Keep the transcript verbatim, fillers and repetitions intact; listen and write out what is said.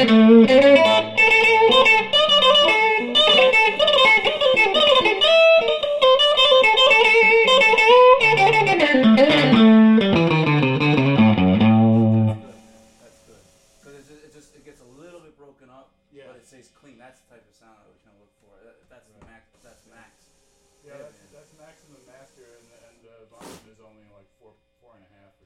Yeah. But it stays clean. That's the type of sound I was trying to look for. That, that's right. the max. That's max. Yeah, that's, that's maximum master, and and uh, volume is only like four four and a half or